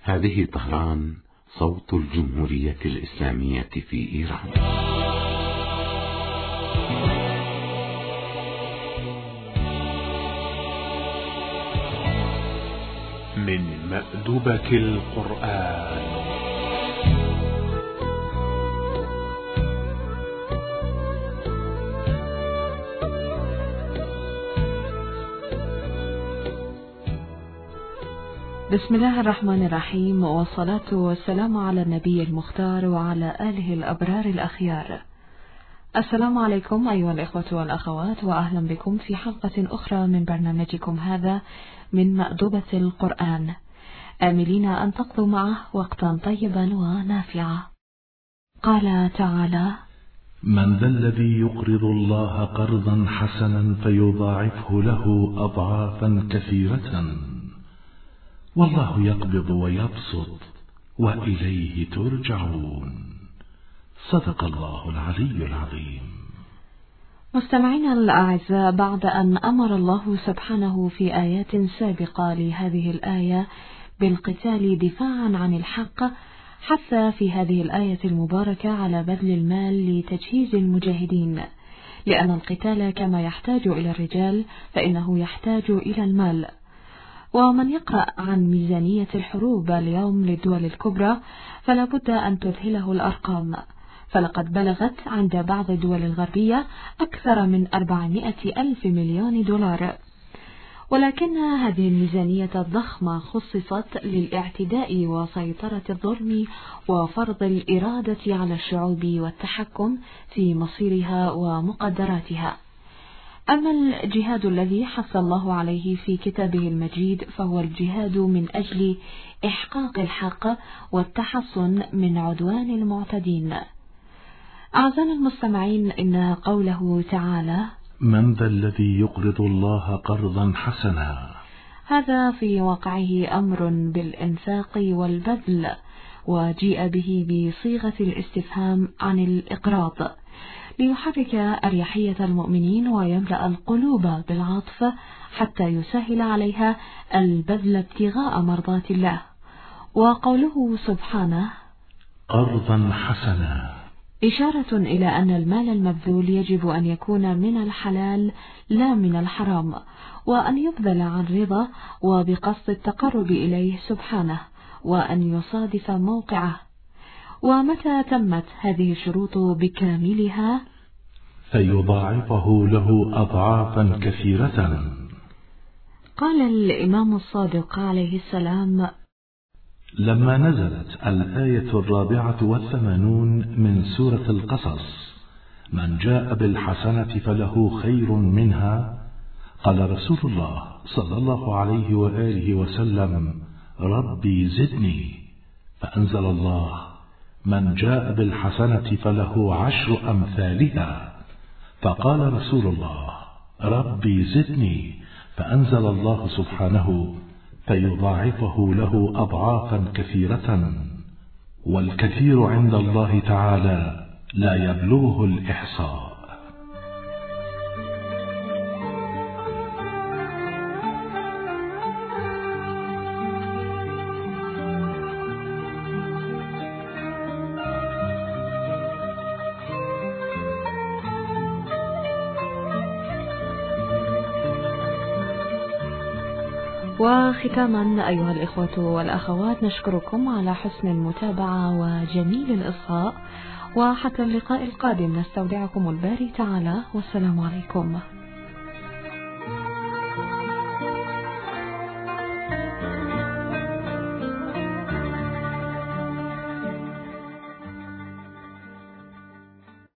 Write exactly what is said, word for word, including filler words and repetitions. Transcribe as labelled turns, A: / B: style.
A: هذه طهران، صوت الجمهورية الإسلامية في إيران.
B: من مأدبة القرآن.
C: بسم الله الرحمن الرحيم، والصلاة والسلام على النبي المختار وعلى آله الأبرار الأخيار. السلام عليكم أيها الإخوة والأخوات، وأهلا بكم في حلقة أخرى من برنامجكم هذا من مأدبة القرآن، آملين أن تقضوا معه وقتا طيبا ونافعا. قال تعالى:
D: من ذا الذي يقرض الله قرضا حسنا فيضاعفه له أضعافا كثيرة والله يقبض ويبسط وإليه ترجعون. صدق الله العلي العظيم.
C: مستمعينا الأعزاء، بعد أن أمر الله سبحانه في آيات سابقة لهذه الآية بالقتال دفاعا عن الحق، حث في هذه الآية المباركة على بذل المال لتجهيز المجاهدين، لأن القتال كما يحتاج إلى الرجال فإنه يحتاج إلى المال. ومن يقرأ عن ميزانية الحروب اليوم للدول الكبرى فلا بد أن تذهله الأرقام، فلقد بلغت عند بعض الدول الغربية أكثر من أربعمائة ألف مليون دولار. ولكن هذه الميزانية الضخمة خصصت للاعتداء وسيطرة الظلم وفرض الإرادة على الشعوب والتحكم في مصيرها ومقدراتها. أما الجهاد الذي حث الله عليه في كتابه المجيد فهو الجهاد من أجل إحقاق الحق والتحصن من عدوان المعتدين. أعزائنا المستمعين، إن قوله تعالى:
D: من ذا الذي يقرض الله قرضا حسنا،
C: هذا في واقعه أمر بالإنفاق والبذل، وجيء به بصيغة الاستفهام عن الإقراض ليحرك أريحية المؤمنين ويملأ القلوب بالعطف حتى يسهل عليها البذل ابتغاء مرضات الله. وقوله سبحانه:
D: قرضا حسنا،
C: إشارة إلى أن المال المبذول يجب أن يكون من الحلال لا من الحرام، وأن يبذل عن رضا وبقصد التقرب إليه سبحانه، وأن يصادف موقعه. ومتى تمت هذه الشروط بكاملها
D: فيضاعفه له أضعافا كثيرة.
C: قال الإمام الصادق عليه السلام:
D: لما نزلت الآية الرابعة والثمانون من سورة القصص: من جاء بالحسنة فله خير منها، قال رسول الله صلى الله عليه وآله وسلم: ربي زدني، فأنزل الله: من جاء بالحسنة فله عشر أمثالها، فقال رسول الله: ربي زدني، فأنزل الله سبحانه: فيضاعفه له أضعافا كثيرة، والكثير عند الله تعالى لا يبلغه الإحصاء.
C: وختاما أيها الإخوة والأخوات، نشكركم على حسن المتابعة وجميل الإصغاء، وحتى اللقاء القادم نستودعكم الباري تعالى، والسلام عليكم.